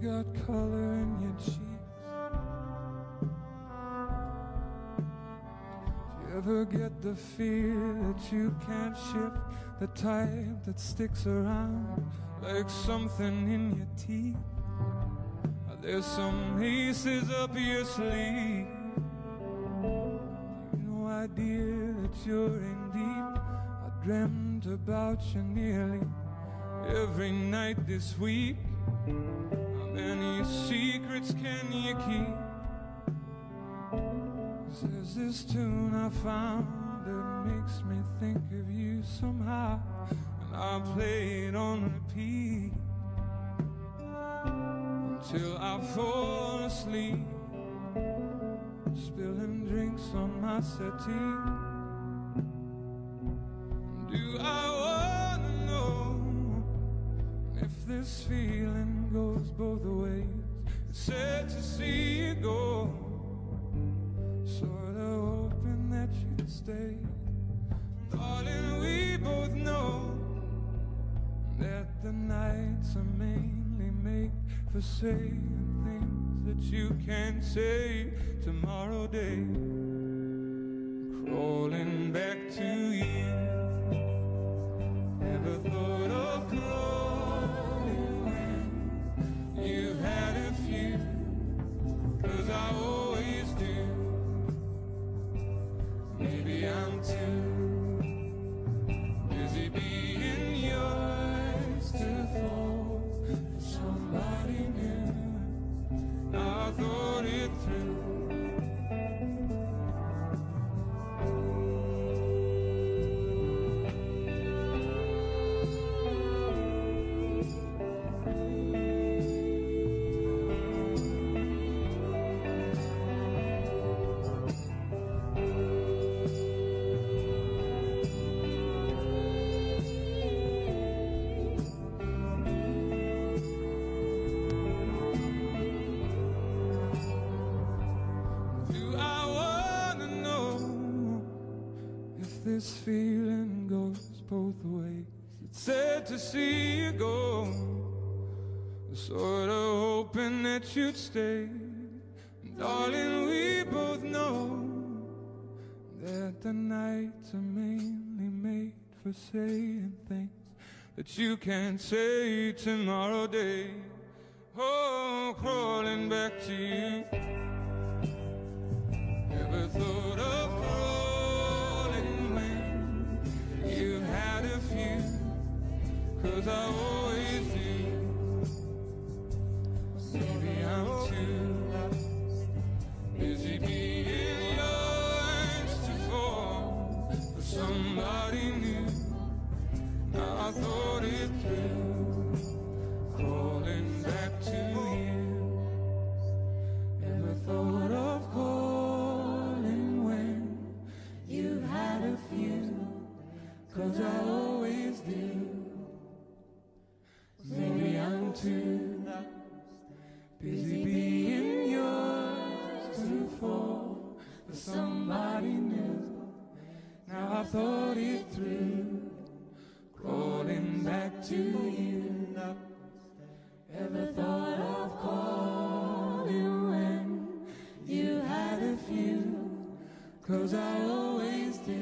got color in your cheeks? Do you ever get the fear that you can't shift, the type that sticks around like something in your teeth? Are there some aces up your sleeve? You've no idea that you're in deep. I dreamt about you nearly every night this week. How many secrets can you keep? 'Cause there's this tune I found that makes me think of you somehow, and I play it on repeat until I fall asleep, spilling drinks on my settee. Do I wanna know if this feeling goes both ways? It's sad to see you go, sorta hoping that you'd stay. Darling, we both know that the nights are mainly made for saying things that you can't say tomorrow day. Crawling back to you. Ever thought of crawling when you've had a few? 'Cause I always do. Maybe I'm too busy being yours to fall for somebody new. Now I thought it through. This feeling goes both ways. It's sad to see you go, sorta hoping that you'd stay. And darling, we both know that the nights are mainly made for saying things that you can't say tomorrow day. Oh, crawling back to you. Ever thought of crawling when you had a few? 'Cause I always do. Maybe I'm too busy being yours to fall for somebody new. Now I thought it through, crawling back to you. Ever thought of calling when you had a few? 'Cause I always do. Maybe I'm too busy being yours to fall for somebody new. Now I thought it through, crawling back to you. Ever thought of calling when you had a few? 'Cause I always do.